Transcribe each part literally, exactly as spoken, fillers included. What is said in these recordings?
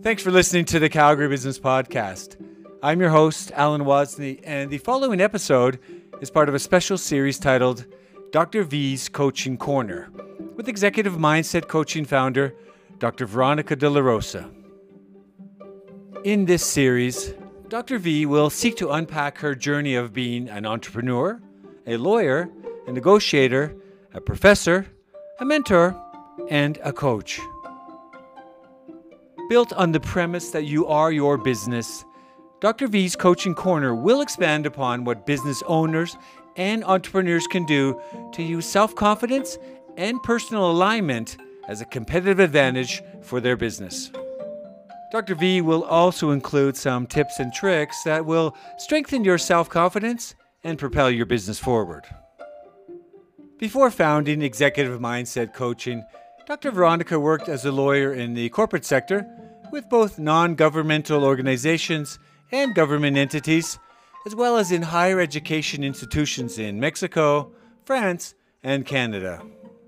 Thanks for listening to the Calgary Business Podcast. I'm your host, Alan Wozni, and the following episode is part of a special series titled Doctor V's Coaching Corner with Executive Mindset Coaching founder, Doctor Veronica De La Rosa. In this series, Doctor V will seek to unpack her journey of being an entrepreneur, a lawyer, a negotiator, a professor, a mentor, and a coach. Built on the premise that you are your business, Doctor V's Coaching Corner will expand upon what business owners and entrepreneurs can do to use self-confidence and personal alignment as a competitive advantage for their business. Doctor V will also include some tips and tricks that will strengthen your self-confidence and propel your business forward. Before founding Executive Mindset Coaching, Doctor Veronica worked as a lawyer in the corporate sector with both non-governmental organizations and government entities, as well as in higher education institutions in Mexico, France, and Canada.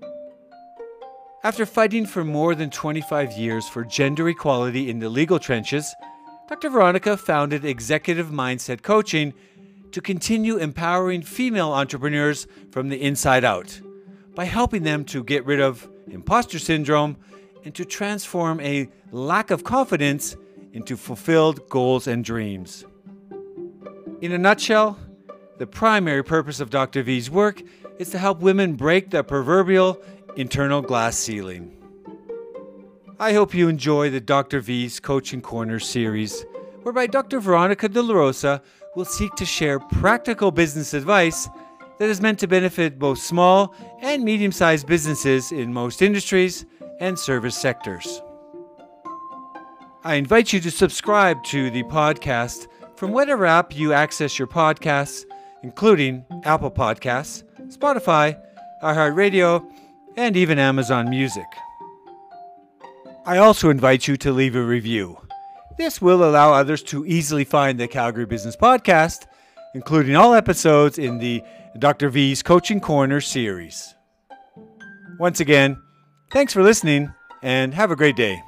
After fighting for more than twenty-five years for gender equality in the legal trenches, Doctor Veronica founded Executive Mindset Coaching to continue empowering female entrepreneurs from the inside out by helping them to get rid of imposter syndrome and to transform a lack of confidence into fulfilled goals and dreams. In a nutshell, the primary purpose of Doctor V's work is to help women break the proverbial internal glass ceiling. I hope you enjoy the Doctor V's Coaching Corner series, whereby Doctor Veronica De La Rosa will seek to share practical business advice that is meant to benefit both small and medium-sized businesses in most industries and service sectors. I invite you to subscribe to the podcast from whatever app you access your podcasts, including Apple Podcasts, Spotify, iHeartRadio, and even Amazon Music. I also invite you to leave a review. This will allow others to easily find the Calgary Business Podcast, including all episodes in the Doctor V's Coaching Corner series. Once again, thanks for listening and have a great day.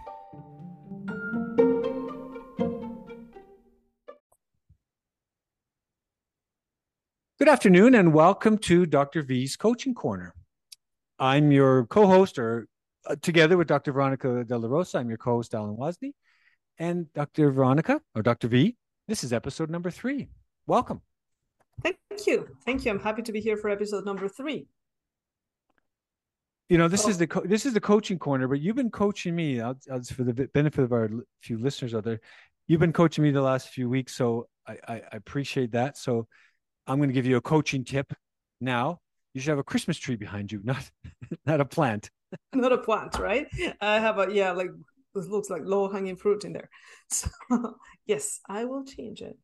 Good afternoon and welcome to Doctor V's Coaching Corner. I'm your co-host, or uh, together with Doctor Veronica De La Rosa, I'm your co-host, Alan Wozni. And Doctor Veronica, or Doctor V, this is episode number three. Welcome. Thank you. Thank you. I'm happy to be here for episode number three. You know, this oh. is the co- this is the coaching corner, but you've been coaching me, uh, for the benefit of our few listeners out there, you've been coaching me the last few weeks, so I, I, I appreciate that. So I'm going to give you a coaching tip now. You should have a Christmas tree behind you, not not a plant. Not a plant, right? I have a, yeah, like, this looks like low-hanging fruit in there. So, yes, I will change it.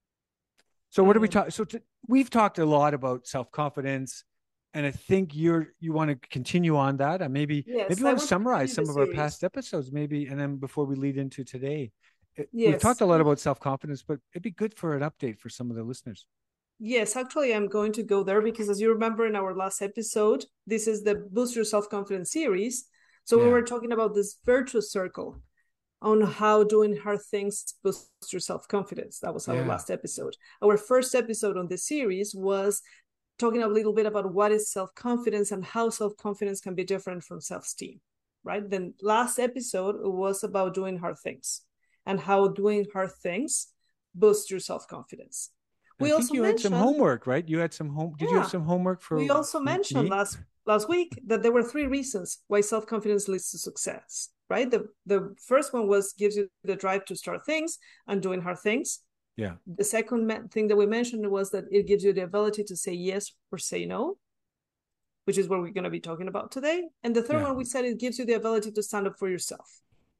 So what um, are we talking? So t- we've talked a lot about self-confidence, and I think you're you want to continue on that. And maybe yes, maybe you want to summarize some of series. our past episodes, maybe, and then before we lead into today. It, yes. We've talked a lot about self-confidence, but it'd be good for an update for some of the listeners. Yes, actually, I'm going to go there because, as you remember in our last episode, this is the Boost Your Self-Confidence series. So yeah. we were talking about this virtuous circle on how doing hard things boosts your self-confidence. That was our yeah. last episode. Our first episode on this series was talking a little bit about what is self-confidence and how self-confidence can be different from self-esteem, right? Then last episode was about doing hard things and how doing hard things boosts your self-confidence. We I think also you had some homework, right? You had some home. Did yeah, you have some homework for? We also mentioned me? last last week that there were three reasons why self-confidence leads to success, right? The the first one was gives you the drive to start things and doing hard things. Yeah. The second thing that we mentioned was that it gives you the ability to say yes or say no, which is what we're going to be talking about today. And the third yeah. one, we said it gives you the ability to stand up for yourself.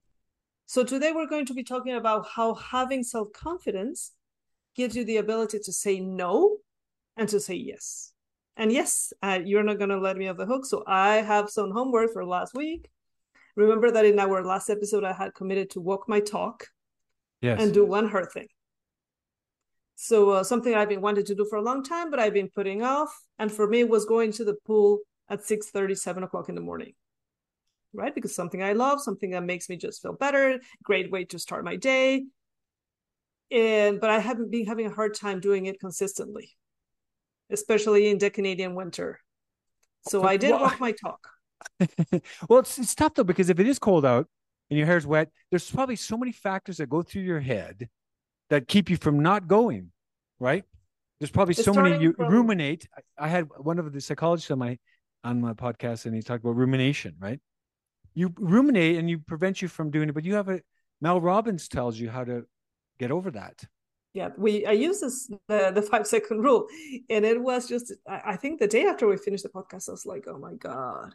So today we're going to be talking about how having self-confidence gives you the ability to say no and to say yes. And yes, uh, you're not going to let me off the hook. So I have some homework for last week. Remember that in our last episode, I had committed to walk my talk yes. and do one hard thing. So uh, something I've been wanting to do for a long time, but I've been putting off. And for me, it was going to the pool at six thirty, seven o'clock in the morning. right? Because something I love, something that makes me just feel better, great way to start my day. And but I haven't been having a hard time doing it consistently, especially in the Canadian winter. So, so I did well, walk my talk. Well, it's, it's tough though, because if it is cold out and your hair's wet, there's probably so many factors that go through your head that keep you from not going, right? There's probably it's so many you from... ruminate. I, I had one of the psychologists on my on my podcast, and he talked about rumination, right? You ruminate and you prevent you from doing it, but you have a Mel Robbins tells you how to get over that. Yeah, we I use this the, the five second rule, and it was just I, I think the day after we finished the podcast, I was like, oh my god,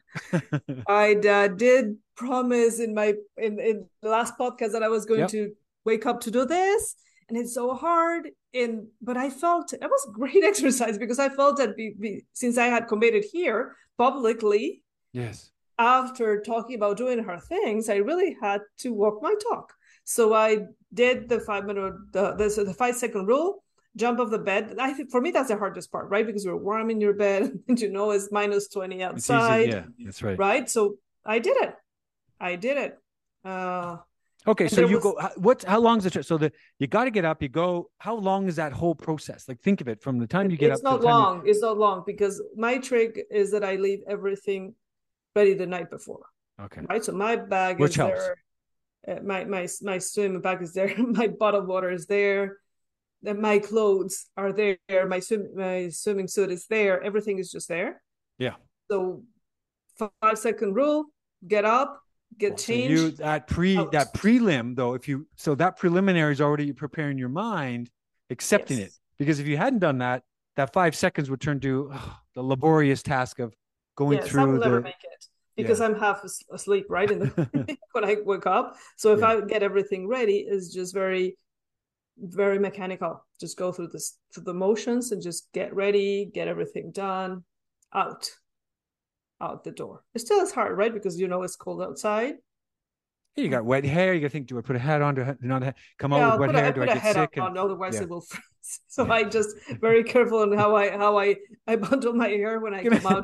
I uh, did promise in my in in the last podcast that I was going yep. to wake up to do this, and it's so hard. And but I felt it was great exercise because I felt that be, be, since I had committed here publicly, yes, after talking about doing her things, I really had to walk my talk. So I did the five minute, the, the, so the five second rule, jump off the bed. I think for me, that's the hardest part, right? Because you're warm in your bed and you know, it's minus twenty outside. Yeah, that's right. Right. So I did it. I did it. Uh, okay. So you was, go, what, how long is it? So the, you got to get up, you go, how long is that whole process? Like think of it from the time you get it's up. It's not long. You... It's not long because my trick is that I leave everything ready the night before. Okay. Right. So my bag Which is helps. there. Uh, my my my swimming bag is there. My bottled water is there. Then my clothes are there. My swim my swimming suit is there. Everything is just there. Yeah. So five second rule. Get up. Get well, changed. So you that pre out. that prelim though. If you so that preliminary is already preparing your mind, accepting yes. it. Because if you hadn't done that, that five seconds would turn to oh, the laborious task of going yes, through I will the. Never make it. Because yeah. I'm half asleep, right? In the when I wake up. So if yeah. I get everything ready, it's just very, very mechanical. Just go through this through the motions and just get ready, get everything done, out, out the door. It still is hard, right? Because you know it's cold outside. You got wet hair. You got to think: do I put a hat on? Do I not come yeah, out with wet hair? A, do I, I get sick? On, and... otherwise, yeah. it will freeze. So I just very careful on how I how I I bundle my hair when I come out.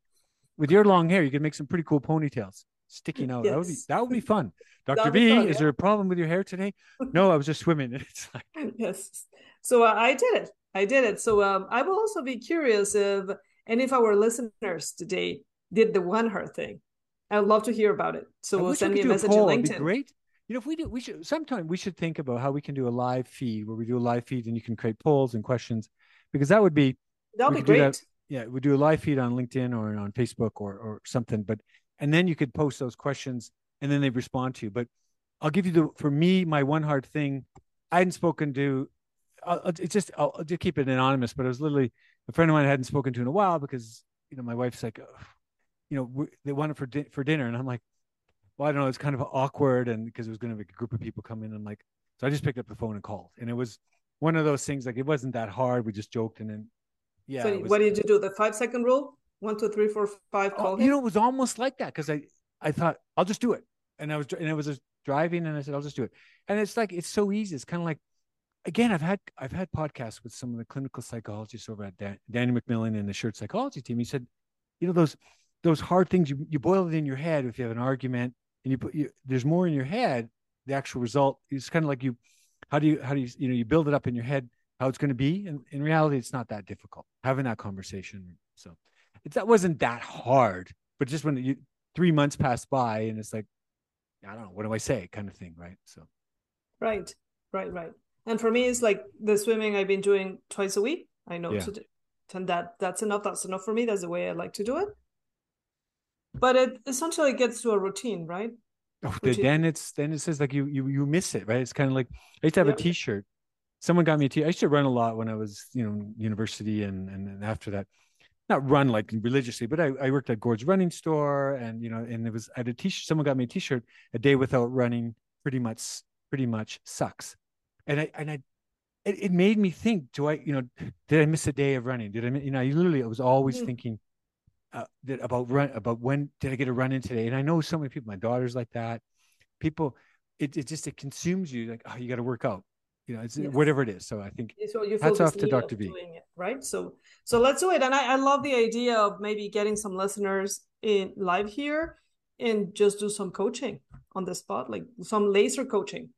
With your long hair, you can make some pretty cool ponytails sticking out. Yes. That would be that would be fun. Doctor V, fun, is yeah. there a problem with your hair today? No, I was just swimming. It's like yes. So uh, I did it. I did it. So um, I will also be curious if any of our listeners today did the one heart thing. I'd love to hear about it. So we'll send me a message on LinkedIn. It'd be great. You know, if we do, we should sometime we should think about how we can do a live feed where we do a live feed and you can create polls and questions, because that would be that'll be great. That, yeah, we do a live feed on LinkedIn or on Facebook or or something. But and then you could post those questions and then they respond to you. But I'll give you the for me my one hard thing. I hadn't spoken to. I'll, it's just I'll, I'll just keep it anonymous. But it was literally a friend of mine I hadn't spoken to in a while because you know my wife's like, oh, you know, they wanted for di- for dinner, and I'm like, well, I don't know. It's kind of awkward, and because it was going to be a group of people come in, I'm like, so I just picked up the phone and called, and it was one of those things. Like it wasn't that hard. We just joked, and then yeah. So was, what did you do? The five second rule? One, two, three, four, five. Call oh, him? You know, it was almost like that because I I thought I'll just do it, and I was and I was just driving, and I said I'll just do it, and it's like it's so easy. It's kind of like, again, I've had I've had podcasts with some of the clinical psychologists over at Dan, Danny McMillan and the Shared Psychology team. He said, you know, those those hard things you you boil it in your head if you have an argument. And you put you, there's more in your head. The actual result is kind of like you. How do you how do you you know you build it up in your head how it's going to be, and in reality, it's not that difficult having that conversation. So it's that wasn't that hard, but just when you three months passed by and it's like, I don't know, what do I say, kind of thing, right? So, right, right, right. And for me, it's like the swimming I've been doing twice a week. I know yeah. to do, and that that's enough. That's enough for me. That's the way I like to do it. But it essentially gets to a routine, right? Oh, routine. Then it's then it says like you you you miss it, right? It's kind of like I used to have yep. a T-shirt. Someone got me a T. I used to run a lot when I was you know university and and, and after that, not run like religiously, but I, I worked at Gord's Running Store and you know and it was I had a T-shirt. Someone got me a T-shirt. A day without running pretty much pretty much sucks, and I and I. It, it made me think. Do I you know did I miss a day of running? Did I you know I literally I was always mm-hmm. thinking. Uh, that about run about when did I get a run in today? And I know so many people, my daughter's like that. People, it, it just it consumes you like, oh, you got to work out, you know, it's yes. whatever it is. So I think so you hats off to Doctor V. It, right. So so let's do it. And I, I love the idea of maybe getting some listeners in live here and just do some coaching on the spot, like some laser coaching.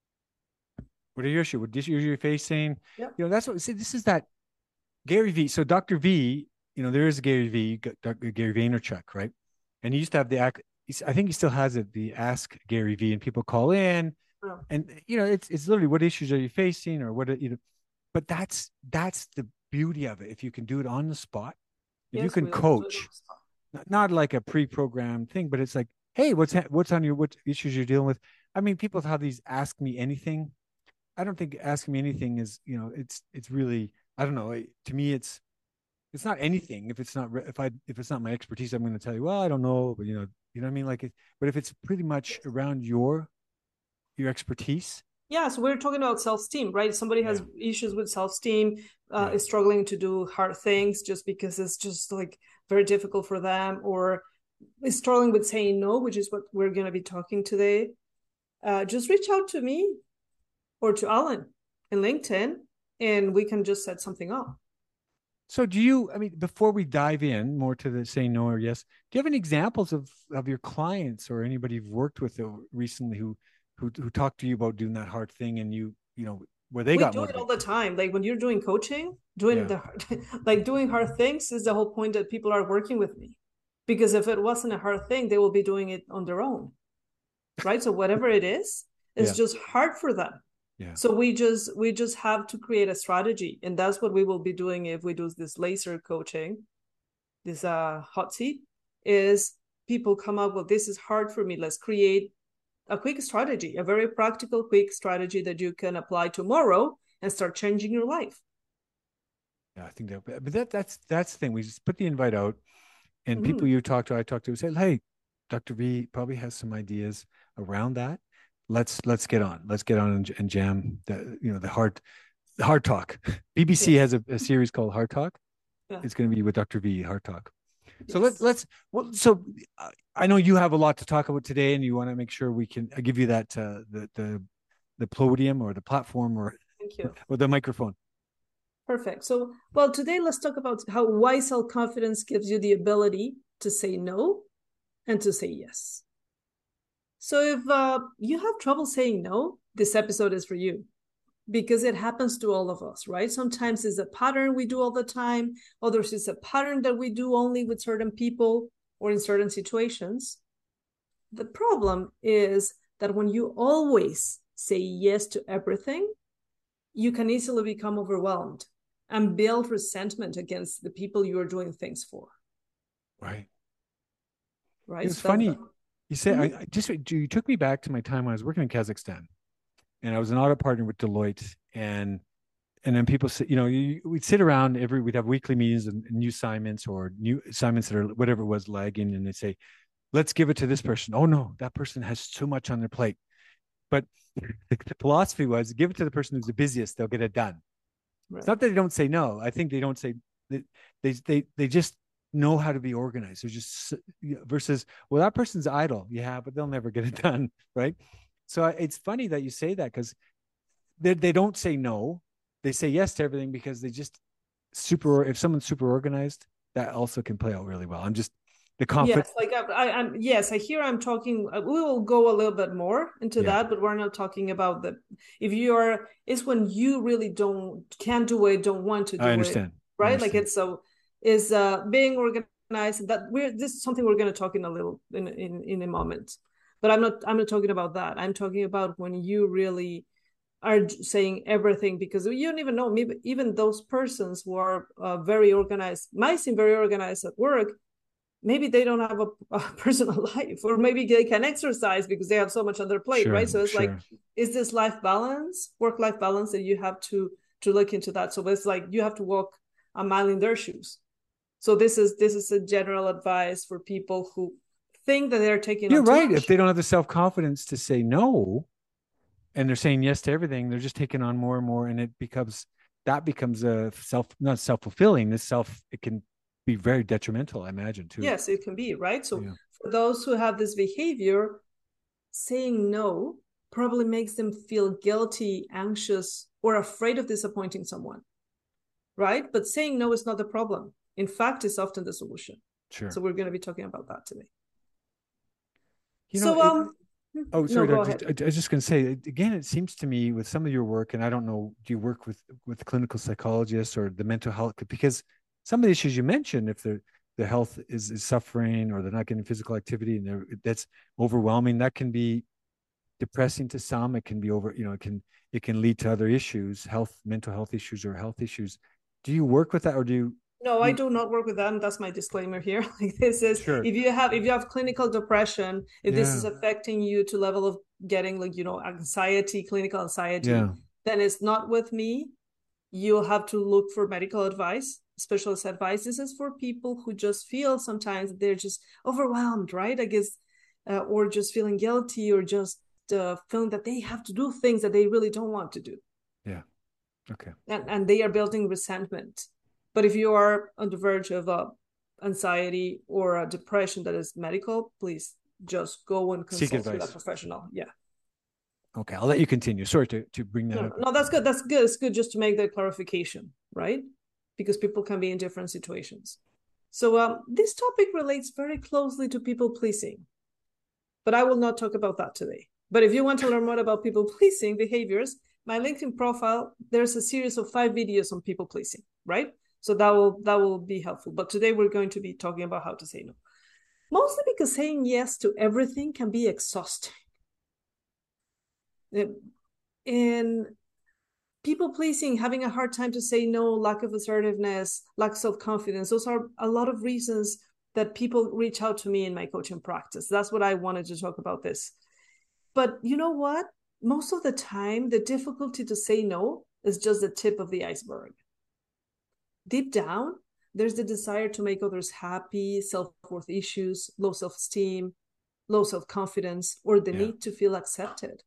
What are your issue? What issues you're facing? Yeah. You know, that's what. See, this is that Gary V. So Doctor V, you know, there is Gary V. Doctor Gary Vaynerchuk, right? And he used to have the act. I think he still has it. The Ask Gary V. And people call in, Oh. and you know, it's it's literally what issues are you facing, or what you know. But that's that's the beauty of it. If you can do it on the spot, if you Yes, can we also do it on coach, the spot. not, not like a pre-programmed thing, but it's like, hey, what's ha- what's on your what issues you're dealing with? I mean, people have these ask me anything. I don't think asking me anything is, you know, it's it's really, I don't know. To me, it's it's not anything. If it's not if I if it's not my expertise, I'm going to tell you, well, I don't know, but you know, you know what I mean. Like, it, but if it's pretty much around your your expertise, Yeah, so we're talking about self-esteem, right? Somebody has yeah, issues with self-esteem, uh, yeah, is struggling to do hard things just because it's just like very difficult for them, or is struggling with saying no, which is what we're going to be talking today. Uh, just reach out to me or to Alan in LinkedIn, and we can just set something up. So do you, I mean, before we dive in more to the say no or yes, do you have any examples of of your clients or anybody you've worked with recently who who who talked to you about doing that hard thing and you, you know, where they We got do it all motivated? the time. Like when you're doing coaching, doing Yeah. the hard, like doing hard things is the whole point that people are working with me. Because if it wasn't a hard thing, they will be doing it on their own. Right. So whatever it is, it's Yeah. just hard for them. Yeah. So we just we just have to create a strategy. And that's what we will be doing if we do this laser coaching, this uh hot seat, is people come up with this is hard for me. Let's create a quick strategy, a very practical, quick strategy that you can apply tomorrow and start changing your life. Yeah, I think that, but that that's that's the thing. We just put the invite out, and people Mm-hmm. you talk to, I talk to, say, "Hey, Doctor V probably has some ideas around that. Let's let's get on. Let's get on and, and jam the you know the hard the hard talk." B B C Yes. has a, a series called Hard Talk. Yeah. It's going to be with Doctor V, Hard Talk. So let Yes. let's well. So uh, I know you have a lot to talk about today, and you want to make sure we can I give you that uh, the the the podium or the platform or Thank you. or the microphone. Perfect. So, well, today let's talk about how why self confidence gives you the ability to say no and to say yes. So, if uh, you have trouble saying no, this episode is for you because it happens to all of us, right? Sometimes it's a pattern we do all the time, others it's a pattern that we do only with certain people or in certain situations. The problem is that when you always say yes to everything, you can easily become overwhelmed and build resentment against the people you are doing things for. Right. It Right. was So that's funny. the, You said mm-hmm. I, I just you took me back to my time when I was working in Kazakhstan, and I was an audit partner with Deloitte, and and then people say, you know, you, we'd sit around every we'd have weekly meetings and, and new assignments or new assignments that are whatever it was lagging, and they say, let's give it to this person. Oh no, that person has too much on their plate. But the, the philosophy was give it to the person who's the busiest; they'll get it done. It's Right. not that they don't say no. I think they don't say they they they, they just know how to be organized. They're just versus well, that person's idle, yeah, but they'll never get it done, right? So it's funny that you say that because they they don't say no, they say yes to everything because they just super. If someone's super organized, that also can play out really well. I'm just the confidence. Yes, like I, I, I'm. Yes, I hear. I'm talking. We will go a little bit more into Yeah, that, but we're not talking about the. If you are, it's when you really don't can't do it, don't want to I do it, understand. I right? Like understand. it's so is uh being organized. That we're this is something we're going to talk in a little in in in a moment, but I'm not. I'm not talking about that. I'm talking about when you really are saying everything because you don't even know. Maybe even those persons who are uh, very organized might seem very organized at work, maybe they don't have a, a personal life, or maybe they can exercise because they have so much on their plate, Sure, right? So it's like, sure. is this life balance, work life balance, that you have to to look into that. So it's like you have to walk a mile in their shoes. So this is this is a general advice for people who think that they're taking You're on too right. If much. they don't have the self confidence to say no, and they're saying yes to everything, they're just taking on more and more, and it becomes that becomes a self not self fulfilling. This self it can be very detrimental, I imagine too. Yes, it can be, right? So Yeah, for those who have this behavior, saying no probably makes them feel guilty, anxious, or afraid of disappointing someone, right? But saying no is not the problem. In fact, it's often the solution. So sure. we're going to be talking about that today. You know, So, it, um, oh, no, sorry, go Doctor ahead. I, I was just going to say again, it seems to me with some of your work, and I don't know, do you work with with clinical psychologists or the mental health? Because some of the issues you mentioned, if the the health is, is suffering or they're not getting physical activity and they're, that's overwhelming, that can be depressing to some. It can be over, you know, it can it can lead to other issues, health, mental health issues or health issues. Do you work with that, or do you? No, I you do not work with them. That's my disclaimer here. Like this is sure. if you have if you have clinical depression, if this is Yeah. affecting you to level of getting like, you know, anxiety, clinical anxiety, Yeah. then it's not with me. You'll have to look for medical advice, specialist advice. This is for people who just feel sometimes they're just overwhelmed, right? I guess, uh, or just feeling guilty, or just uh, feeling that they have to do things that they really don't want to do, Yeah. Okay. and, and they are building resentment. But if you are on the verge of a anxiety or a depression that is medical, please just go and Seek consult with a advice. professional. Yeah. Okay, I'll let you continue. Sorry to, to bring that No, up. no, that's good. That's good. It's good just to make that clarification, right? Because people can be in different situations. So um, this topic relates very closely to people pleasing, but I will not talk about that today. But if you want to learn more about people pleasing behaviors, my LinkedIn profile, there's a series of five videos on people pleasing, right? So that will that will be helpful. But today we're going to be talking about how to say no. Mostly because saying yes to everything can be exhausting. In people pleasing, having a hard time to say no, lack of assertiveness, lack of self-confidence, those are a lot of reasons that people reach out to me in my coaching practice. That's what I wanted to talk about this. But you know what? Most of the time, the difficulty to say no is just the tip of the iceberg. Deep down, there's the desire to make others happy, self-worth issues, low self-esteem, low self-confidence, or the Yeah. need to feel accepted.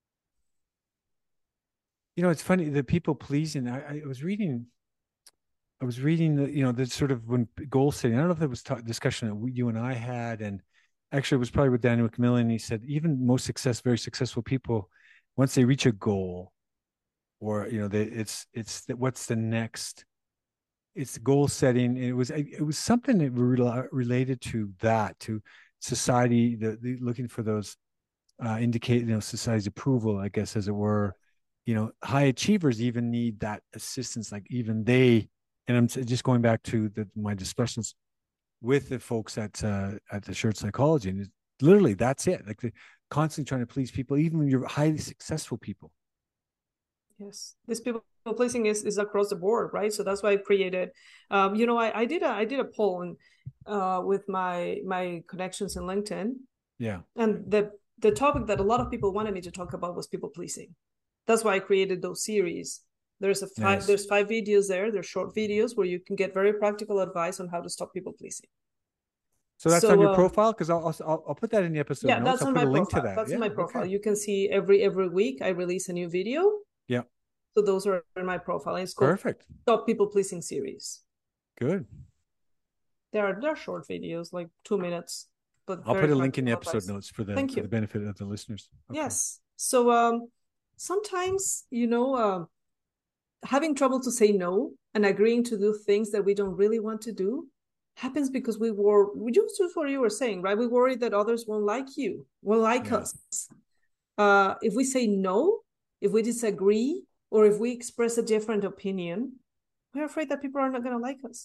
You know, it's funny, the people pleasing. I, I was reading, I was reading the, you know, the sort of when goal setting. I don't know if it was ta- discussion that we, you and I had, and actually it was probably with Daniel McMillan. He said even most success, very successful people, once they reach a goal, or you know, they, it's it's the, what's the next? It's goal setting. It was it was something that re- related to that, to society, the, the looking for those uh, indicate, you know, society's approval, I guess, as it were. You know, high achievers even need that assistance, like even they. And I'm just going back to the, my discussions with the folks at uh, at the Shared Psychology, and it's, literally that's it. Like the constantly trying to please people, even when you're highly successful people. Yes, this people pleasing is, is across the board, right? So that's why I created. Um, you know, I, I did a I did a poll and uh, with my my connections in LinkedIn, Yeah. and the the topic that a lot of people wanted me to talk about was people pleasing. That's why I created those series. There's a five Nice. there's five videos there. They're short videos where you can get very practical advice on how to stop people pleasing. So that's on So your um, profile, because I'll, I'll I'll put that in the episode yeah, notes. that's I'll on put my a link to profile. that. That's on Yeah. my profile. Okay. You can see every every week I release a new video. Yeah. So those are in my profile. It's called Perfect. Stop People Pleasing series. Good. There are they're short videos, like two minutes, but I'll very put a link in the practical episode advice. notes for the Thank for the you. benefit of the listeners. Okay. Yes. So um, sometimes you know, uh, having trouble to say no and agreeing to do things that we don't really want to do happens because we were we just do what you were saying, right? We worry that others won't like you, won't like Yeah. us. Uh, if we say no, if we disagree, or if we express a different opinion, we're afraid that people are not going to like us.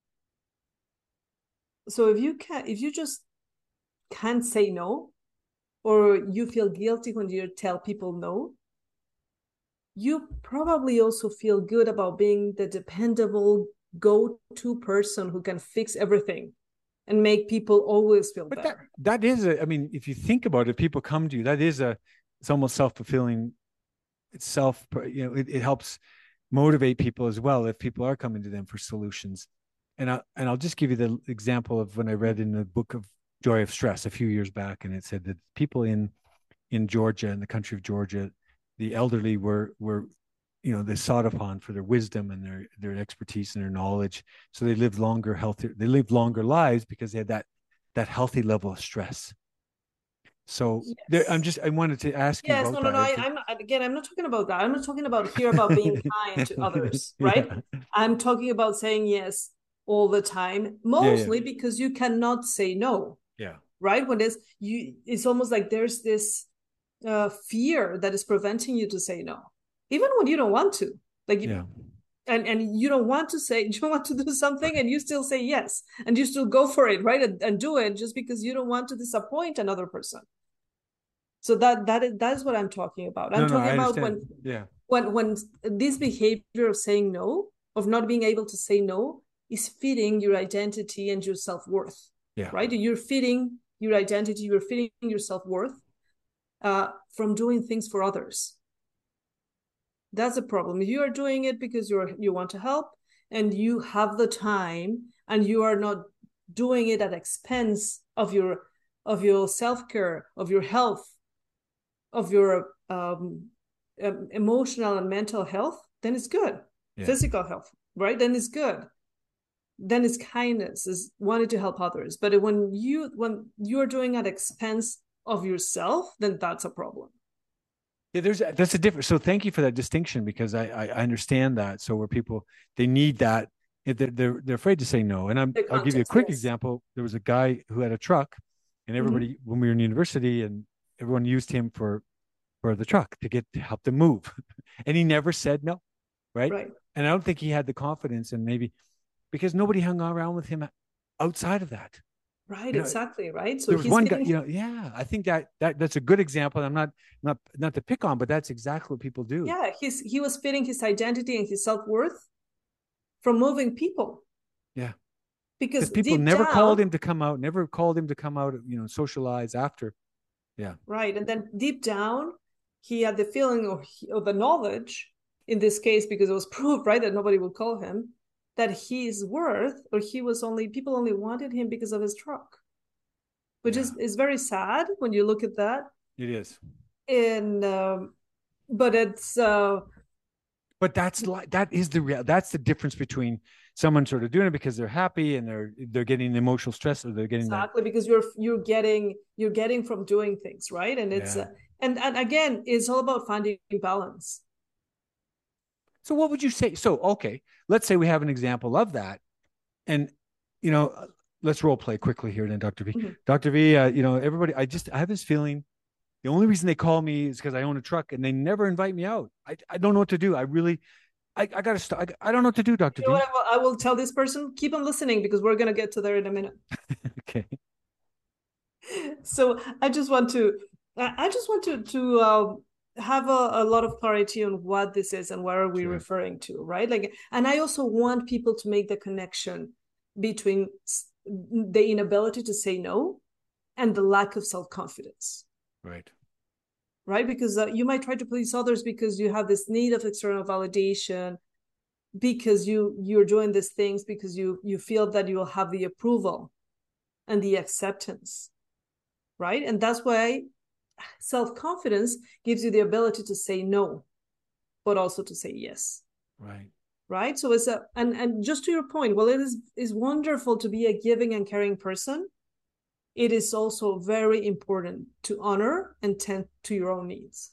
So if you can, if you just can't say no, or you feel guilty when you tell people no, you probably also feel good about being the dependable go-to person who can fix everything and make people always feel But that better. that is a, I mean, if you think about it, people come to you. That is a, it's almost self fulfilling. It's self, you know, it, it helps motivate people as well if people are coming to them for solutions. And I and I'll just give you the example of when I read in the book of Joy of Stress a few years back, and it said that people in in Georgia, in the country of Georgia, the elderly were were you know they sought upon for their wisdom and their their expertise and their knowledge, so they lived longer, healthier. They lived longer lives because they had that that healthy level of stress. So there, I'm Yes. just I wanted to ask you Yes, about no, no, no. that. I, If I'm not, again, I'm not talking about that. I'm not talking about here about being kind to it, others, right? yeah, I'm talking about saying yes all the time, yeah, yeah, mostly because you cannot say no. yeah. right? When there's you, it's almost like there's this uh, fear that is preventing you to say no, even when you don't want to. Like, Yeah. and and you don't want to say, you don't want to do something, and you still say yes, and you still go for it, right? And, and do it just because you don't want to disappoint another person. So that that is that is what I'm talking about. I'm No, no, talking I about understand. when Yeah. when when this behavior of saying no, of not being able to say no, is feeding your identity and your self-worth. Yeah. Right? You're feeding your identity, you're feeding your self-worth uh, from doing things for others. That's a problem. You are doing it because you're you want to help and you have the time, and you are not doing it at expense of your of your self-care, of your health, of your um, emotional and mental health. Then it's good. Yeah. Physical health, right? Then it's good. Then it's kindness, is wanting to help others. But when you when you're doing at expense of yourself, then that's a problem. Yeah, there's that's a difference. So thank you for that distinction, because I, I I understand that. So where people, they need that, if they're they're, they're afraid to say no. And I'm The I'll give you a context, quick yes. example. There was a guy who had a truck, and everybody, Mm-hmm. when we were in university, and everyone used him for for the truck to get to help them move, and he never said no, right? Right. And I don't think he had the confidence, and maybe because nobody hung around with him outside of that. Right, You know, exactly, right. So there was he's one guy, feeling you know, yeah, I think that that that's a good example. I'm not not not to pick on, but that's exactly what people do. yeah, he's he was feeling his identity and his self-worth from moving people. Yeah. Because Because people deep never called down, him to come out, never called him to come out, you know, socialize after. Yeah. right, and then deep down, he had the feeling, or, or the knowledge, in this case, because it was proved, right, that nobody would call him, that he's worth, or he was only, people only wanted him because of his truck, which Yeah. is is very sad when you look at that. It is. And um, but it's uh, But that's like that is the real that's the difference between someone sort of doing it because they're happy and they're they're getting the emotional stress, or they're getting that. exactly, because you're you're getting you're getting from doing things, right? And it's Yeah. uh, and and again, it's all about finding balance. So what would you say? So okay, let's say we have an example of that, and you know, let's role play quickly here then, Doctor V. Mhm. Doctor V, uh, you know, everybody, I just I have this feeling the only reason they call me is because I own a truck, and they never invite me out. I, I don't know what to do. I really, I, I got to start. I, I don't know what to do, Doctor You know what V. I will, I will tell this person? Keep on listening, because we're gonna get to there in a minute. Okay. So I just want to, I just want to to uh, have a, a lot of clarity on what this is and what are we Sure. referring to, right? Like, and I also want people to make the connection between the inability to say no and the lack of self confidence. Right. Right, because uh, you might try to please others because you have this need of external validation, because you you're doing these things because you you feel that you will have the approval and the acceptance, right? And that's why self-confidence gives you the ability to say no, but also to say yes. Right. Right, so it's a and and just to your point, well, it is is wonderful to be a giving and caring person. It is also very important to honor and tend to your own needs.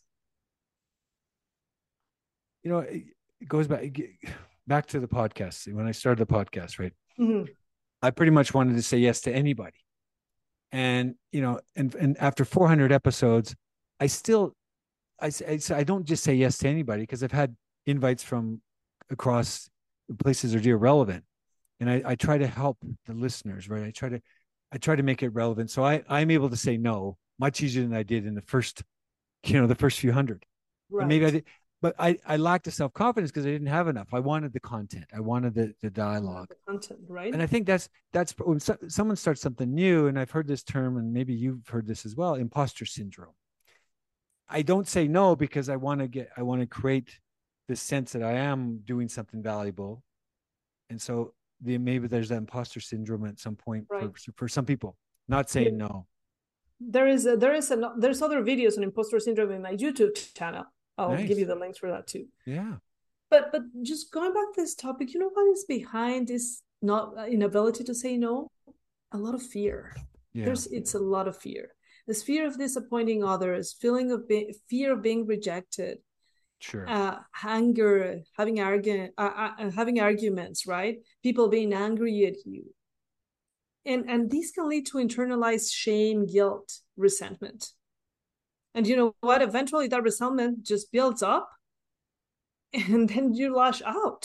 You know, it, it goes back back to the podcast. When I started the podcast, right? Mm-hmm. I pretty much wanted to say yes to anybody. And, you know, and, and after four hundred episodes, I still, I, I, I don't just say yes to anybody, because I've had invites from across places that are irrelevant. And I, I try to help the listeners, right? I try to, I try to make it relevant. So I, I'm able to say no much easier than I did in the first, you know, the first few hundred. And maybe I Right. did, but I, I lacked the self confidence because I didn't have enough. I wanted the content, I wanted the, the dialogue. The content, right? And I think that's that's when so, someone starts something new, and I've heard this term, and maybe you've heard this as well, imposter syndrome. I don't say no because I want to get, I want to create this sense that I am doing something valuable, and so the, maybe there's that imposter syndrome at some point Right. for for some people, not Yeah. saying no. There is a, there is a, there's other videos on imposter syndrome in my YouTube channel. I'll give you Nice. the links for that too. Yeah. But but just going back to this topic, you know what is behind this not uh, inability to say no? A lot of fear. Yeah. There's it's a lot of fear. This fear of disappointing others, feeling of being, fear of being rejected, Sure. uh, anger, having argu- uh, uh, having arguments, right? People being angry at you. And, and these can lead to internalized shame, guilt, resentment. And you know what? Eventually that resentment just builds up and then you lash out.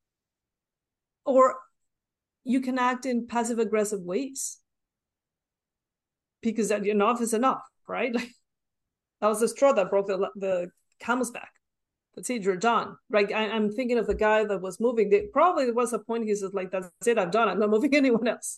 Or you can act in passive aggressive ways because that enough is enough, right? Like that was the straw that broke the, the camel's back. That's it, you're done. Right? I, I'm thinking of the guy that was moving. They, probably there was a point he says like, that's it, I'm done. I'm not moving anyone else.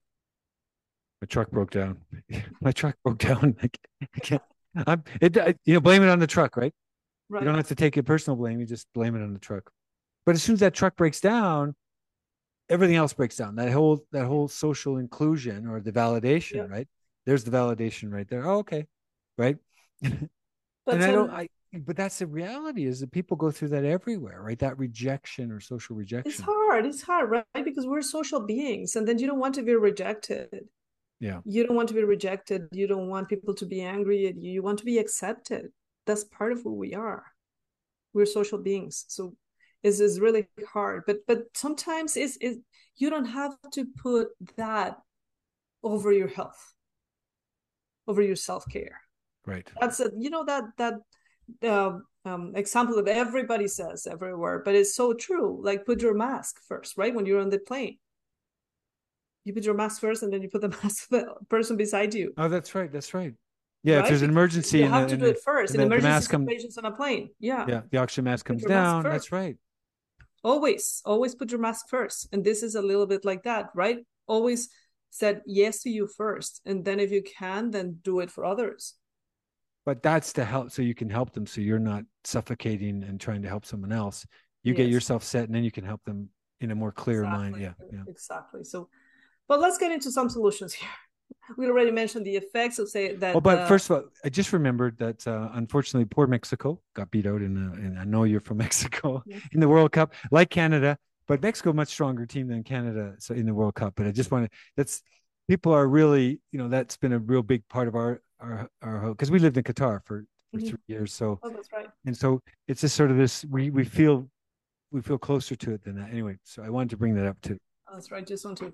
My truck broke down. My truck broke down. I can't. I'm. It. You know, blame it on the truck, right? Right. You don't have to take it personal blame. You just blame it on the truck. But as soon as that truck breaks down, everything else breaks down. That whole that whole social inclusion or the validation, Yep. right? There's the validation right there. Oh, okay, right. But And I don't. um, I. But that's the reality is that people go through that everywhere, right? That rejection or social it's rejection. hard. It's hard, right? Because we're social beings, and then you don't want to be rejected. Yeah. You don't want to be rejected. You don't want people to be angry at you. You want to be accepted. That's part of who we are. We're social beings, so it's, it's really hard. But but sometimes it's, it's you don't have to put that over your health, over your self care. Right. That's a you know that that uh, um, example that everybody says everywhere, but it's so true. Like put your mask first, right? When you're on the plane, you put your mask first, and then you put the mask of the person beside you, Oh, that's right. That's right. Yeah. If right? there's an Because emergency you and the have to and do the it first and in the, the emergency mask comes, situations on a plane. Yeah, yeah, the oxygen mask put comes your mask down. first. That's right. Always, always put your mask first. And this is a little bit like that, right? Always said yes to you first, and then if you can, then do it for others. But that's to help so you can help them so you're not suffocating and trying to help someone else. You get Yes, yourself set and then you can help them in a more clear mind. exactly, Yeah. Yeah. exactly. So, but let's get into some solutions here. We already mentioned the effects of say Oh, that but uh, first of all, I just remembered that uh, unfortunately, poor Mexico got beat out in, the, and I know you're from Mexico in the World Cup, like Canada, but Mexico much stronger team than Canada, so in the World Cup. But I just want to that's people are really you know that's been a real big part of our our our because we lived in Qatar for for mhm. three years, so Oh, that's right. and so it's just sort of this we we feel we feel closer to it than that anyway. So I wanted to bring that up too. Oh, that's right. Just want to.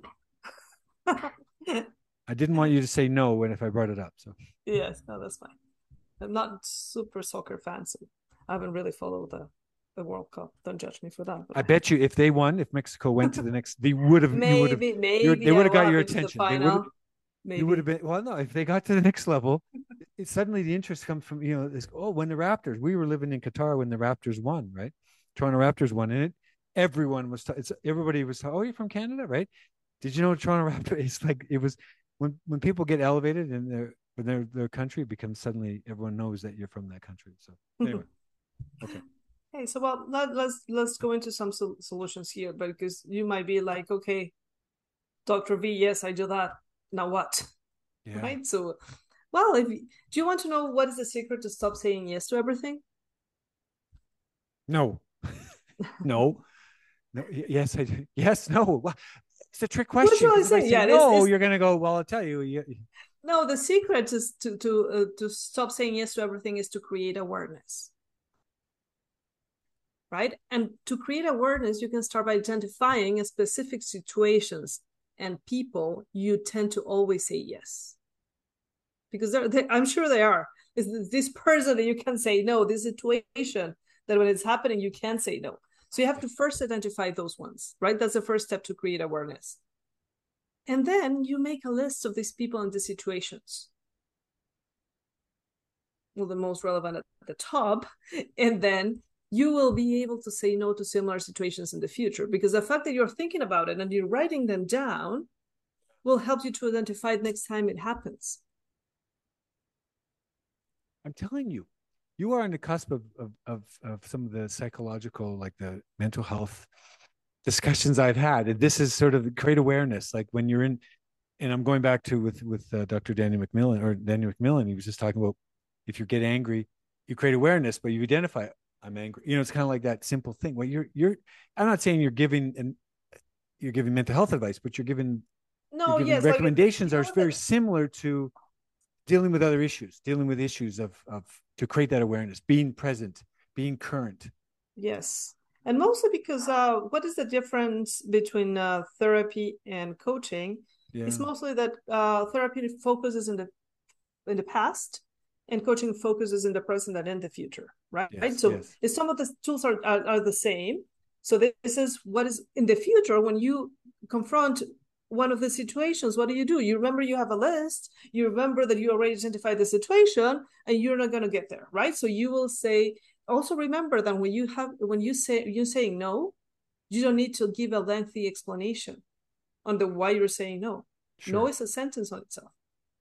I didn't want you to say no when if I brought it up. So Yes, no, that's fine. I'm not super soccer fan, so I haven't really followed the the World Cup. Don't judge me for that, but I I have. bet you if they won, if Mexico went to the next, they would have, you would have, Maybe, you they maybe would I have will got have your been to the attention. They would have, final. you would have Maybe. been, well, no, if they got to the next level, it, suddenly the interest comes from, you know, this, oh, when the Raptors, we were living in Qatar when the Raptors won, right? Toronto Raptors won, and it, everyone was, it's, everybody was, oh, you're from Canada, right? Did you know Toronto Raptors? It's like, it was, when, when people get elevated in their, when their, their country, it becomes suddenly everyone knows that you're from that country. So anyway, okay. Hey, so well, let, let's let's go into some sol- solutions here, because you might be like, okay, Doctor V, yes, I do that. Now what? Yeah. Right? So, well, if you- do you want to know what is the secret to stop saying yes to everything? No, no. No, yes, I do. Yes, no. Well, it's a trick What question shall I because if I say? say Yeah, it's, no, it's you're going to go, well, I'll tell you. you no. The secret is to to uh, to stop saying yes to everything is to create awareness, right? And to create awareness, you can start by identifying specific situations and people you tend to always say yes, because they're, they, I'm sure they are. Is this person that you can say no? This situation that when it's happening, you can say no. So you have to first identify those ones, right? That's the first step to create awareness. And then you make a list of these people and the situations. Well, the most relevant at the top. And then you will be able to say no to similar situations in the future, because the fact that you're thinking about it and you're writing them down will help you to identify it next time it happens. I'm telling you, you are on the cusp of, of, of, of some of the psychological, like the mental health discussions I've had. And this is sort of great awareness. Like when you're in, and I'm going back to with, with uh, Doctor Daniel McMillan or Daniel McMillan, he was just talking about if you get angry, you create awareness, but you identify, I'm angry. You know, it's kind of like that simple thing. Well, you're, you're, I'm not saying you're giving and you're giving mental health advice, but you're giving, you're No, giving yes, like recommendations you know are what very the, similar to dealing with other issues, dealing with issues of, of, to create that awareness, being present, being current. yes. And mostly because uh, what is the difference between uh, therapy and coaching? Yeah. It's mostly that uh, therapy focuses in the in the past, and coaching focuses in the present and in the future, right? Yes. So Yes. if some of the tools are, are, are the same, so this is what is in the future when you confront one of the situations. What do you do? You remember you have a list. You remember that you already identified the situation, and you're not going to get there, right? So you will say. Also remember that when you have when you say you're saying no, you don't need to give a lengthy explanation on the why you're saying no. No Sure. is a sentence on itself.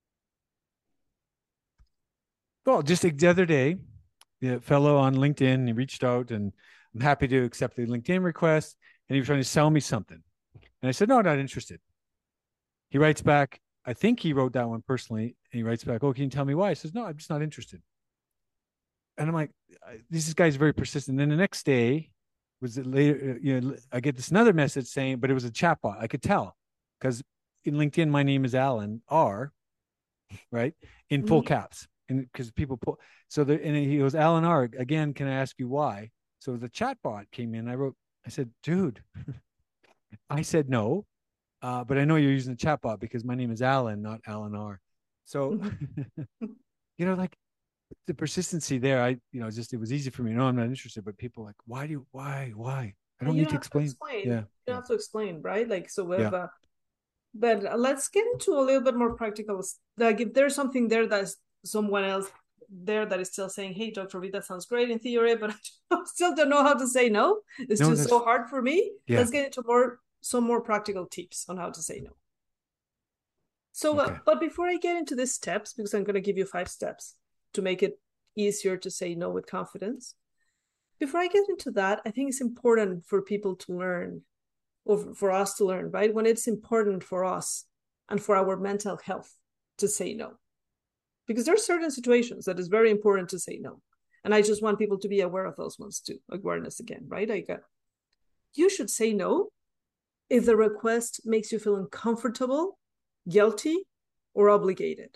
Well, just the other day, the fellow on LinkedIn, he reached out and I'm happy to accept the LinkedIn request. And he was trying to sell me something. And I said, no, not interested. He writes back, I think he wrote that one personally. And he writes back, oh, can you tell me why? I says, no, I'm just not interested. And I'm like, this guy's very persistent. And then the next day was it later, you know, I get this another message saying, but it was a chatbot. I could tell because in LinkedIn, my name is Alan R, right? In full Mm-hmm. caps. And because people put, so the, and he goes, Alan R, again, can I ask you why? So the chatbot came in. I wrote, I said, dude, I said no, uh, but I know you're using the chatbot because my name is Alan, not Alan R. So, Mm-hmm. you know, like the persistency there, I, you know, just, it was easy for me. No, I'm not interested, but people like, why do you, why, why? I don't You need don't to have to explain. explain. You Yeah. don't Yeah. have to explain, right? Like, so we Yeah. have a, but let's get into a little bit more practical. Like, if there's something there that's someone else there that is still saying, hey, doctor V, that sounds great in theory, but I still don't know how to say no. It's No, just so that's, hard for me. yeah. Let's get into more, some more practical tips on how to say no. So, uh, Okay. but before I get into these steps, because I'm going to give you five steps to make it easier to say no with confidence. Before I get into that, I think it's important for people to learn, or for us to learn, right? When it's important for us and for our mental health to say no. Because there are certain situations that is very important to say no. And I just want people to be aware of those ones too. Awareness again, right? Like, uh, you should say no if the request makes you feel uncomfortable, guilty, or obligated.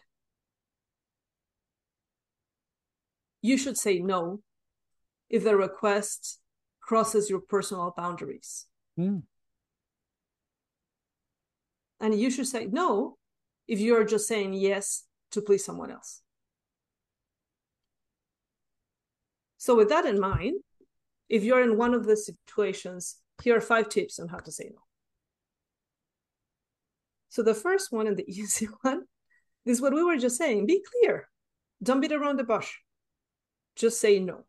You should say no if the request crosses your personal boundaries. Mm. And you should say no if you're just saying yes to please someone else. So, with that in mind, if you're in one of the situations, here are five tips on how to say no. So, the first one and the easy one is what we were just saying: be clear, don't beat around the bush, just say no.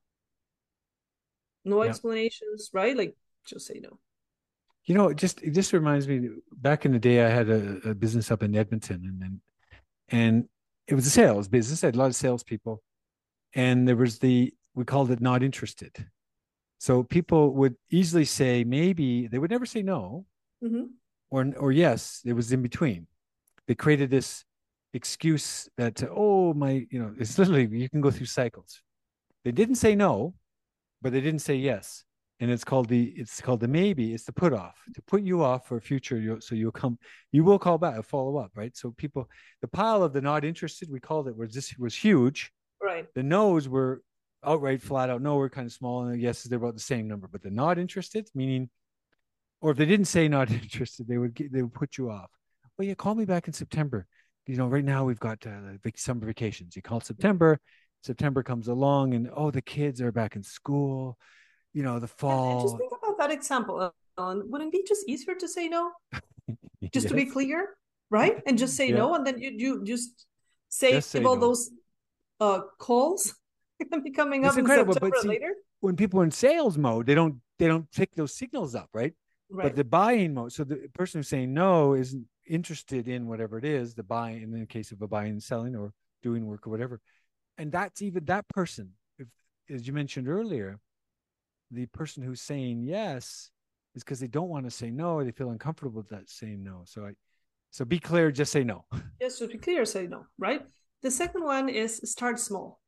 No Yeah. explanations, right? Like, just say no. You know, it just it just reminds me. Back in the day, I had a, a business up in Edmonton, and and and it was a sales business. I had a lot of salespeople, and there was the we called it not interested. So people would easily say maybe they would never say no Mm-hmm. or or yes. It was in between. They created this excuse that oh my, you know, it's literally you can go through cycles. They didn't say no, but they didn't say yes. And it's called the it's called the maybe. It's the put off to put you off for a future. You so you'll come, you will call back, follow up, right? So people, the pile of the not interested, we called it was this was huge. Right. The no's were outright flat out no, we're kind of small, and the yeses they're about the same number. But the not interested, meaning, or if they didn't say not interested, they would get, they would put you off. Well, yeah, call me back in September. You know, right now we've got uh, summer vacations. You call September. September comes along, and oh, the kids are back in school, you know, the And, and just fall. think about that example, Ellen. Wouldn't it be just easier to say no? Just to be Yes. clear, right? And just say Yeah. no, and then you you just save Just say all no. those uh calls and be coming It's up in incredible. September But see, later. when people are in sales mode, they don't they don't pick those signals up, right? But Right. the buying mode, so the person who's saying no isn't interested in whatever it is, the buying in the case of a buying and selling or doing work or whatever. And that's even that person, if as you mentioned earlier, the person who's saying yes is because they don't want to say no, or they feel uncomfortable with that saying no. So I so be clear, just say no. Yes, to be clear, say no, right? The second one is start small.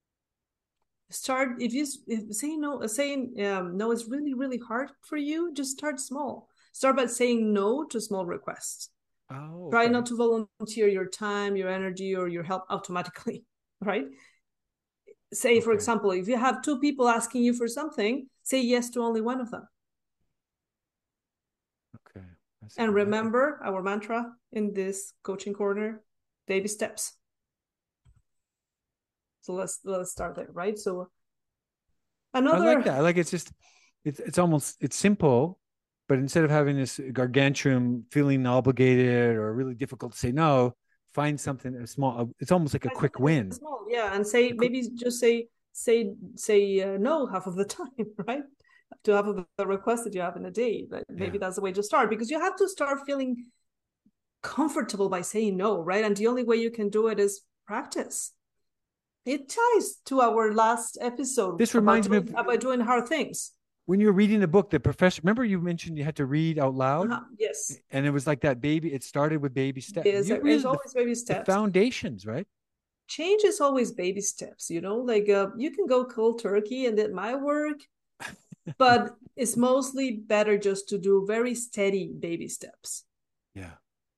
Start if you if saying no, saying um, no is really really hard for you. Just start small. Start by saying no to small requests. Oh, Try okay. not to volunteer your time, your energy, or your help automatically, right? Say, for Okay. example, if you have two people asking you for something, say yes to only one of them. Okay. And remember our mantra in this coaching corner, baby steps. So let's let's start there, right? So another I like that. I like it's just it's it's almost it's simple, but instead of having this gargantuan feeling obligated or really difficult to say no, find something small. It's almost like a quick win. Small, yeah, and say maybe just say say say uh, no half of the time, right? To half of the requests that you have in a day. But maybe yeah. that's the way to start, because you have to start feeling comfortable by saying no, right? And the only way you can do it is practice. It ties to our last episode. This reminds doing, me of about doing hard things. When you were reading the book, the professor, remember you mentioned you had to read out loud? Uh-huh. Yes. And it was like that baby, it started with baby steps. Yes, it's really, always the, baby steps. The foundations, right? Change is always baby steps, you know, like uh, you can go cold turkey and it might work, but it's mostly better just to do very steady baby steps. Yeah.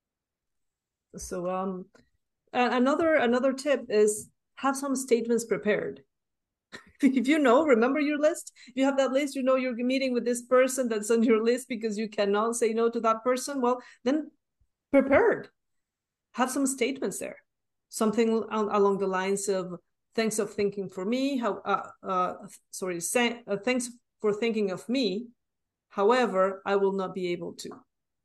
So um, another another tip is have some statements prepared. If you know, remember your list. If you have that list, you know you're meeting with this person that's on your list because you cannot say no to that person. Well, then prepared. Have some statements there. Something along the lines of thanks of thinking for me. How uh, uh sorry, say, uh, thanks for thinking of me. However, I will not be able to.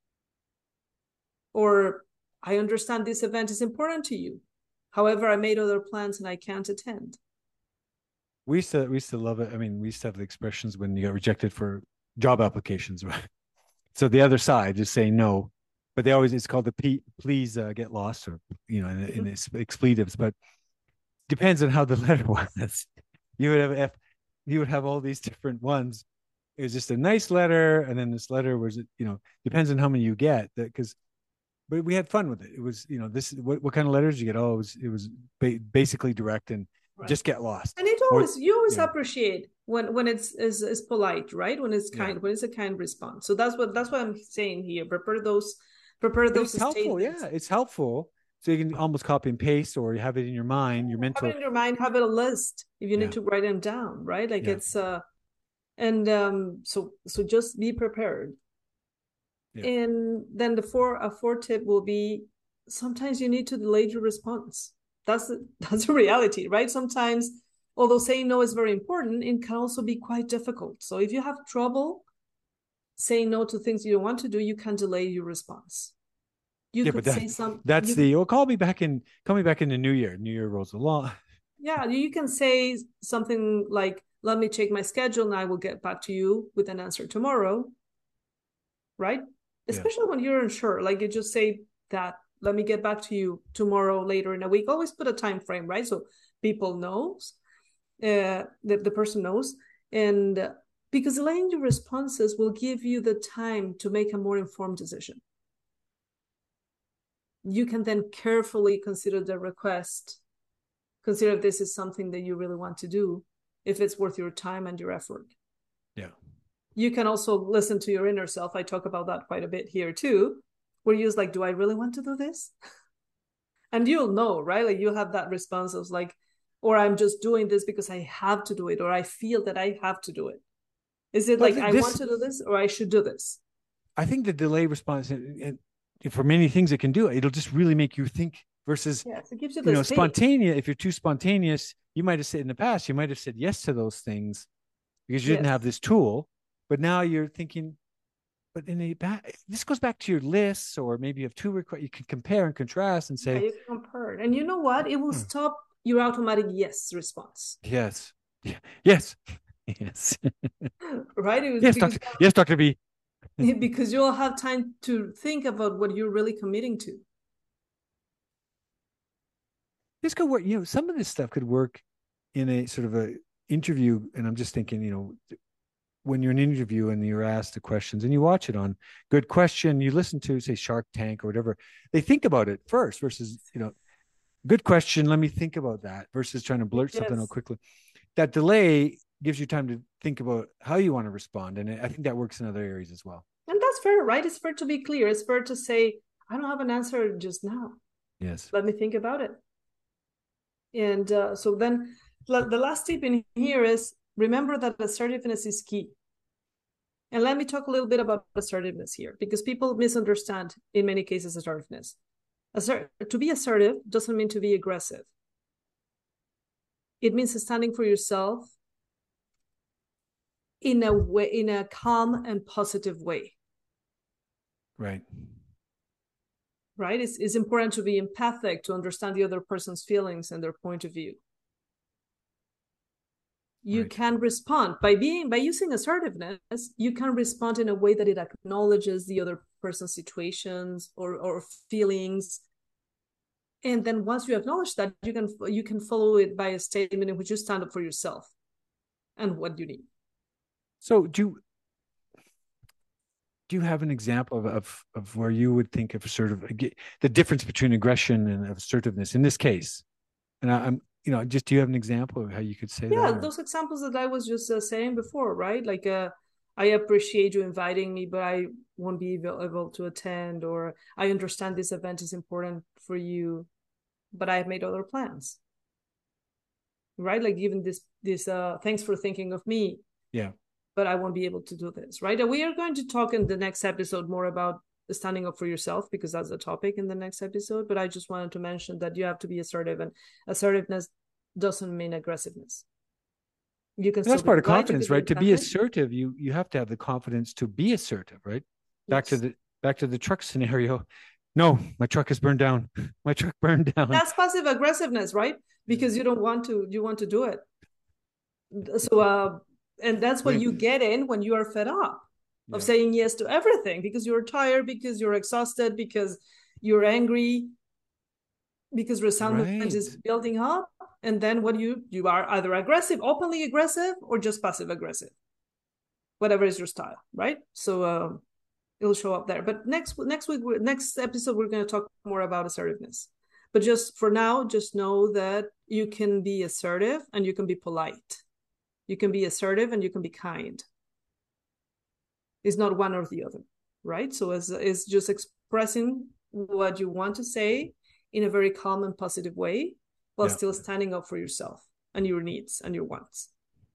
Or I understand this event is important to you. However, I made other plans and I can't attend. We used to we used to love it. I mean, we used to have the expressions when you got rejected for job applications, right? So the other side is saying no, but they always it's called the P, please uh, get lost, or you know, in, mm-hmm. in its expletives. But depends on how the letter was. You would have F, you would have all these different ones. It was just a nice letter, and then this letter was, you know, depends on how many you get. That because, but we had fun with it. It was, you know, this what what kind of letters did you get? Oh, it was it was ba- basically direct and. Right. Just get lost. And it always or, you always yeah. appreciate when when it's is, is polite, right? When it's kind, yeah. when it's a kind response. So that's what that's what I'm saying here. Prepare those, prepare but those it's helpful, statements. Yeah, it's helpful. So you can almost copy and paste, or you have it in your mind, your mental. Have it in your mind, have it a list if you need yeah. to write them down, right? Like yeah. it's uh, and um, so so just be prepared. Yeah. And then the four a four tip will be sometimes you need to delay your response. That's that's a reality, right? Sometimes, although saying no is very important, it can also be quite difficult. So if you have trouble saying no to things you don't want to do, you can delay your response. You yeah, could but that, say some. That's you, the. Well, call me back in. Call me back in the new year. New year rolls along. Yeah, you can say something like, "Let me check my schedule, and I will get back to you with an answer tomorrow." Right? Especially yeah. when you're unsure, like you just say that. Let me get back to you tomorrow, later in a week. Always put a time frame, right? So people knows, uh, the, the person knows. And uh, because delaying your responses will give you the time to make a more informed decision. You can then carefully consider the request, consider if this is something that you really want to do, if it's worth your time and your effort. Yeah. You can also listen to your inner self. I talk about that quite a bit here too. Where you're like, do I really want to do this? And you'll know, right? Like you'll have that response of like, or I'm just doing this because I have to do it, or I feel that I have to do it. Is it but like, this, I want to do this, or I should do this? I think the delay response, and for many things it can do, it'll just really make you think versus, yes, it gives you, you know, spontaneous. If you're too spontaneous, you might have said in the past, you might have said yes to those things because you yes. didn't have this tool, but now you're thinking, but in the back, this goes back to your lists, or maybe you have two requests. You can compare and contrast and say, yeah, you can compare. And you know what? It will hmm. stop your automatic yes response. Yes. Yeah. Yes. Yes. Right? It was yes, Doctor Yes, Doctor B. Because you'll have time to think about what you're really committing to. This could work. You know, some of this stuff could work in a sort of a interview, and I'm just thinking, you know, when you're in an interview and you're asked the questions and you watch it on Good Question, you listen to, say, Shark Tank or whatever, they think about it first versus, you know, good question, let me think about that, versus trying to blurt yes. something out quickly. That delay gives you time to think about how you want to respond. And I think that works in other areas as well. And that's fair, right? It's fair to be clear. It's fair to say, I don't have an answer just now. Yes. Let me think about it. And uh, so then the last tip in here is, remember that assertiveness is key. And let me talk a little bit about assertiveness here, because people misunderstand in many cases assertiveness. Assert- to be assertive doesn't mean to be aggressive. It means standing for yourself in a way, in a calm and positive way. Right. Right? It's, it's important to be empathic, to understand the other person's feelings and their point of view. You Right. can respond by being by using assertiveness. You can respond in a way that it acknowledges the other person's situations or, or feelings. And then once you acknowledge that, you can you can follow it by a statement in which you stand up for yourself and what you need. So do you, do you have an example of, of, of where you would think of sort of the difference between aggression and assertiveness in this case? And I, I'm, you know, just do you have an example of how you could say yeah, that? Yeah, those examples that I was just uh, saying before, right? Like, uh, I appreciate you inviting me, but I won't be able to attend, or I understand this event is important for you, but I've made other plans. Right? Like even this, this, uh, thanks for thinking of me. Yeah. But I won't be able to do this, right? And we are going to talk in the next episode more about standing up for yourself, because that's the topic in the next episode. But I just wanted to mention that you have to be assertive, and assertiveness doesn't mean aggressiveness. You can. That's part of confidence, right? To be assertive, you you have to have the confidence to be assertive, right? Back yes. to the back to the truck scenario. No, my truck is burned down. My truck burned down. That's passive aggressiveness, right? Because you don't want to. You want to do it. So, uh, and that's what right. you get in when you are fed up of yeah. saying yes to everything, because you're tired, because you're exhausted, because you're angry, because resentment right. is building up. And then what you you are either aggressive, openly aggressive, or just passive aggressive, whatever is your style, right? So um, it'll show up there. But next next week, next episode, we're going to talk more about assertiveness. But just for now, just know that you can be assertive and you can be polite. You can be assertive and you can be kind. It's not one or the other, right? So it's, it's just expressing what you want to say in a very calm and positive way, while yeah. still standing up for yourself and your needs and your wants.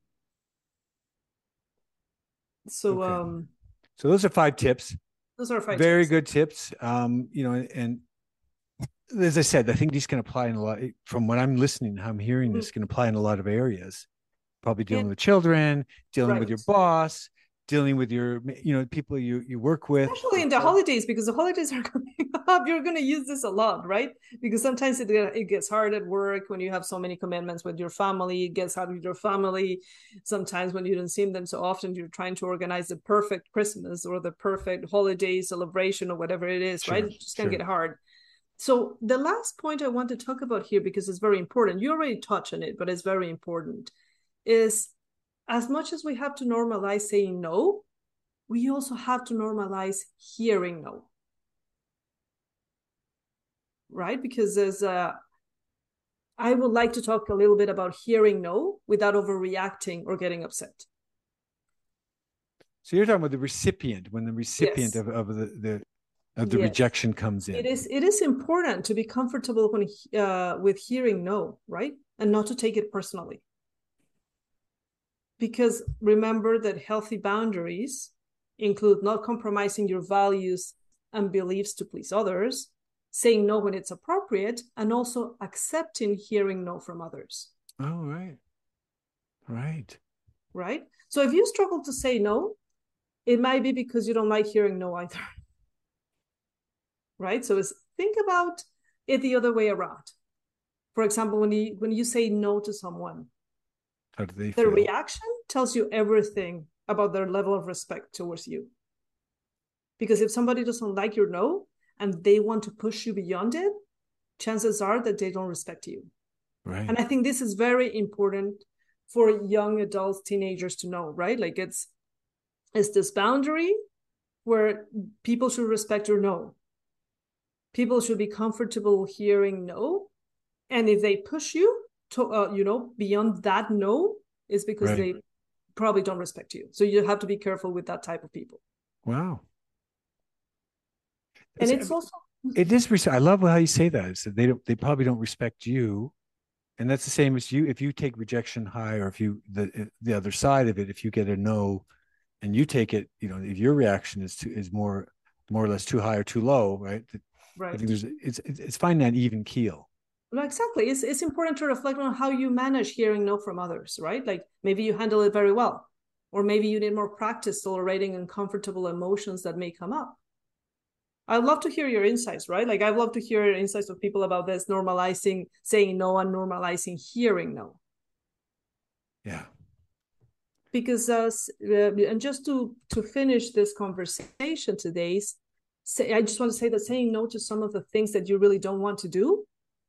So, okay. um, so those are five tips. Those are five very tips. good tips. Um, you know, and as I said, I think these can apply in a lot. From what I'm listening, how I'm hearing mm-hmm. this can apply in a lot of areas. Probably dealing and, with children, dealing right. with your boss, dealing with your, you know, people you, you work with. Especially in the holidays, because the holidays are coming up. You're going to use this a lot, right? Because sometimes it, it gets hard at work when you have so many commitments with your family. It gets hard with your family. Sometimes when you don't see them so often, you're trying to organize the perfect Christmas or the perfect holiday celebration or whatever it is, sure, right? It's just going to sure. get hard. So the last point I want to talk about here, because it's very important, you already touched on it, but it's very important, is as much as we have to normalize saying no, we also have to normalize hearing no. Right? Because there's a, I would like to talk a little bit about hearing no without overreacting or getting upset. So you're talking about the recipient, when the recipient yes. of, of the, the of the yes. rejection comes in. It is it is important to be comfortable when uh, with hearing no, right? And not to take it personally. Because remember that healthy boundaries include not compromising your values and beliefs to please others, saying no when it's appropriate, and also accepting hearing no from others. Oh, right. Right. Right? So if you struggle to say no, it might be because you don't like hearing no either. Right? So it's, think about it the other way around. For example, when you when you say no to someone, how do they their feel? reaction tells you everything about their level of respect towards you. Because if somebody doesn't like your no and they want to push you beyond it, chances are that they don't respect you. Right. And I think this is very important for young adults, teenagers to know, right? Like it's it's this boundary where people should respect your no. People should be comfortable hearing no. And if they push you to, uh, you know, beyond that no, it's because right. they probably don't respect you. So you have to be careful with that type of people. Wow. And it's, it's also it is. I love how you say that. It's that they don't. They probably don't respect you, and that's the same as you. If you take rejection high, or if you the the other side of it, if you get a no, and you take it, you know, if your reaction is to is more more or less too high or too low, right? I Right. think there's it's it's finding that even keel. No, exactly. It's it's important to reflect on how you manage hearing no from others, right? Like maybe you handle it very well, or maybe you need more practice tolerating uncomfortable emotions that may come up. I'd love to hear your insights, right? Like I'd love to hear insights of people about this, normalizing saying no and normalizing hearing no. Yeah. Because uh, and just to to finish this conversation today, say I just want to say that saying no to some of the things that you really don't want to do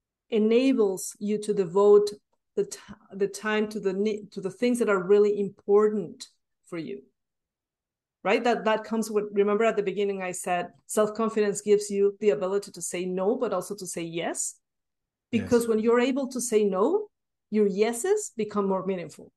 enables you to devote the t- the time to the to the things that are really important for you, right? That that comes with, remember at the beginning I said self-confidence gives you the ability to say no but also to say yes, because Yes. when you're able to say no, your yeses become more meaningful.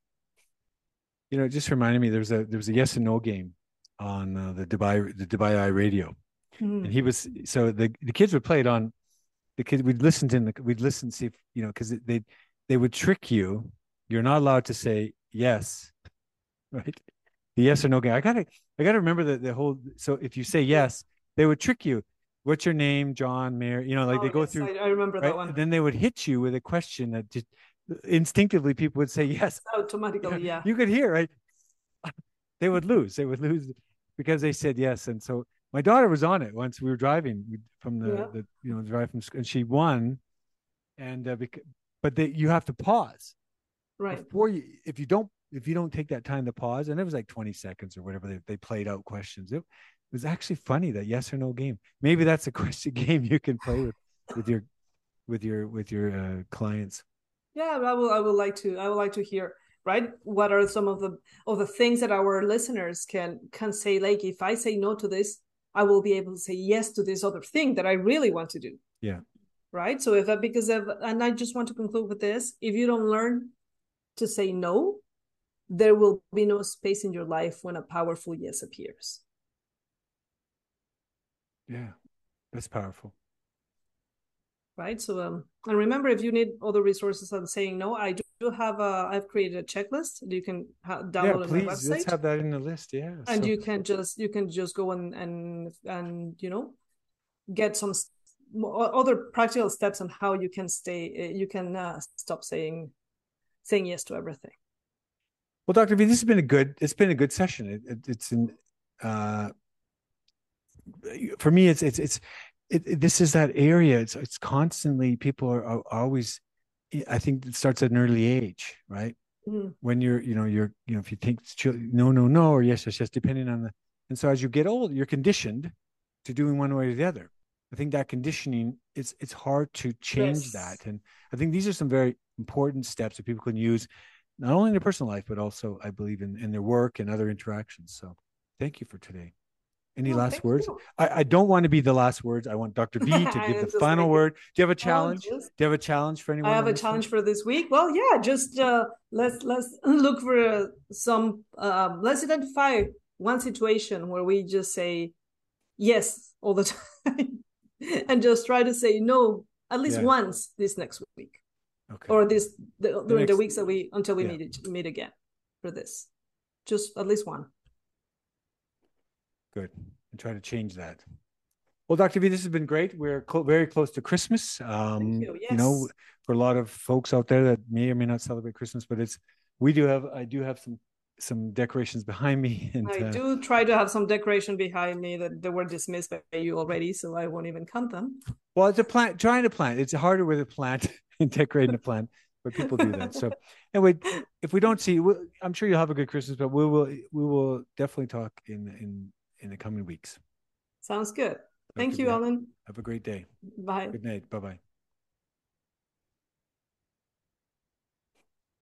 You know, it just reminded me there was a there was a yes and no game on uh, the Dubai the Dubai Eye radio, Mm. and he was so the the kids would play it on the kids we'd listen to the we'd listen see if you know because they they would trick you. You're not allowed to say yes, right? The yes or no game. I gotta I gotta remember the the whole. So if you say yes, they would trick you. What's your name, John, Mary? You know, like Oh they go yes, through, I, I remember that right? one. And then they would hit you with a question that just instinctively people would say yes. You know, Automatically, yeah. you could hear, right? They would lose. They would lose because they said yes. And so my daughter was on it once we were driving from the, Yeah. the you know, drive from school, and she won. And, uh, because, but they, you have to pause Right. before you, if you don't, if you don't take that time to pause, and it was like twenty seconds or whatever, they, they played out questions. It, it was actually funny, that yes or no game. Maybe that's a question game you can play with, with your, with your, with your uh, clients. Yeah, I will I would like to I would like to hear, right? What are some of the of the things that our listeners can can say, like if I say no to this, I will be able to say yes to this other thing that I really want to do. Yeah. Right? So if I, because of, and I just want to conclude with this, if you don't learn to say no, there will be no space in your life when a powerful yes appears. Yeah. That's powerful. Right. So um and remember, if you need other resources on saying no, I do have a I've created a checklist that you can ha- Yeah, download on my please. Let's website, have that in the list. Yeah. and So you can just you can just go and and and you know get some other practical steps on how you can stay you can uh, stop saying saying yes to everything. well, Doctor V, this has been a good. It's been a good session. It, it, it's in. Uh, for me, it's it's it's. It, it, this is that area. It's it's constantly people are, are always. I think it starts at an early age, right? Mm. When you're, you know, you're, you know, if you think no, no, no, or yes, yes, yes, depending on the. And so as you get old, you're conditioned to doing one way or the other. I think that conditioning, it's it's hard to change Yes. that. And I think these are some very important steps that people can use, not only in their personal life, but also, I believe, in, in their work and other interactions. So thank you for today. Any No, last thank words? you. I, I don't want to be the last words. I want Doctor V to give the It's just final like, word. Do you have a oh, challenge? just Do you have a challenge for I anyone have on a this one? challenge for this week. Well, yeah, just uh, let's let's look for uh, some. Um, let's identify one situation where we just say yes all the time, and just try to say no at least Yeah. once this next week, Okay. or this the, The during the next, weeks that we until we yeah, meet meet again for this. Just at least one. good. And try to change that. Well, Doctor V, this has been great. We're cl- very close to Christmas. Thank Um, you. you know, Yes. for a lot of folks out there that may or may not celebrate Christmas, but it's we do have I do have some some decorations behind me, and I uh, do try to have some decoration behind me that they were dismissed by you already, so I won't even count them. well, it's a plant. Trying to plant. It's harder with a plant and decorating a plant, but people do that. So anyway, if we don't see, we I'm sure you'll have a good Christmas, but we will we will definitely talk in in in the coming weeks. Sounds good. Doctor Thank you, V, Alan. have a great day. Bye. Good night. Bye bye.